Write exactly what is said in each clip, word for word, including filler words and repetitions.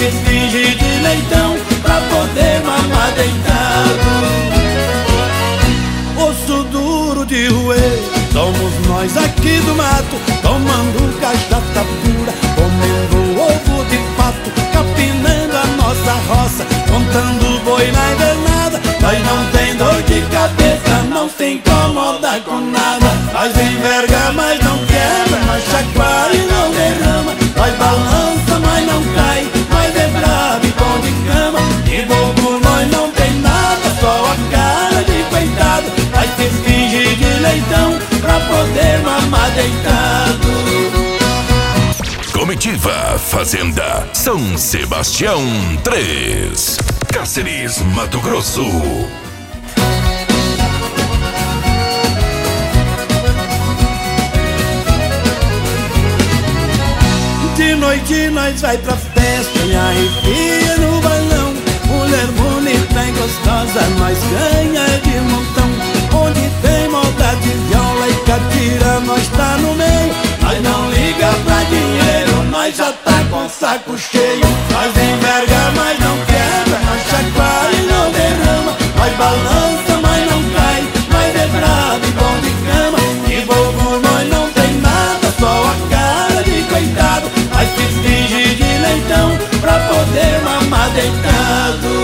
fiz fingir de leitão pra poder mamar deitado. Osso duro de roer, somos nós aqui do mato, tomando cachaça pura, comendo ovo de pato, capinando a nossa roça, contando boi na invernada. Nós não tem dor de cabeça, não se incomoda com nada. Nós enverga, mas não quebra, nós chacoalha e não derrama. Nós balança, mas não cai, nós é bravo e bom de cama. De bobo nós não tem nada, só a cara de coitado. Nós se finge de leitão pra poder mamar deitado. Comitiva Fazenda São Sebastião três, Cáceres, Mato Grosso. De noite nós vai pra festa e arrepia no balão. Mulher bonita e gostosa nós ganha de montão. Onde tem moda de viola e catira nós tá no meio. Nós não liga pra dinheiro, nós já tá com saco cheio. Nós enverga, mas não quebra, nós chacoalha e não derrama. Nós balança, mas não cai, nós é bravo e bom de cama. De bobo nós não tem nada, só a cara de coitado. Nós se finge de leitão pra poder mamar deitado.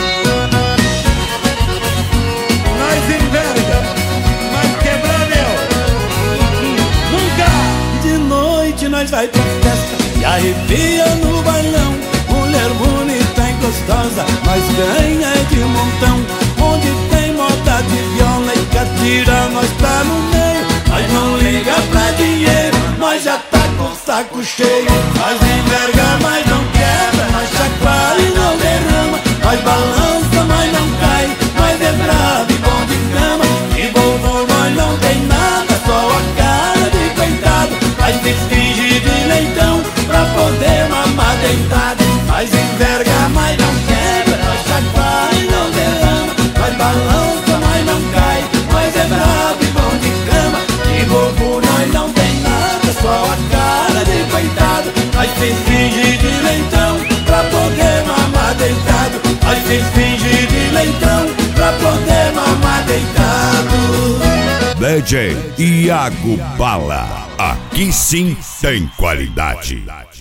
Nós enverga, mas quebrar meu nunca. De noite nós vai pra festa e arrepia no bailão. Mulher bonita e gostosa nós ganha de montão. Onde tem moda de viola e catira nós tá no meio. Nós não liga pra dinheiro, nós já tá com saco cheio. Nós enverga, mas não quebra, nós chacoalha e não derrama. Nós balança, mas não cai, nós é bravo e bom de cama. E bobo nós não tem nada, só a cara de coitado. Nós se finge de leitão pra poder mamar deitado. Nós enverga, mas não quebra, nós chacoalha e não derrama. Nós balança, mas não cai, nós é bravo e bom de cama. E bobo nós não tem nada, só a cara de coitado. Nós se finge de leitão pra poder mamar deitado. Nós se finge de leitão pra poder mamar deitado. D J Iago Bala, aqui sim tem qualidade.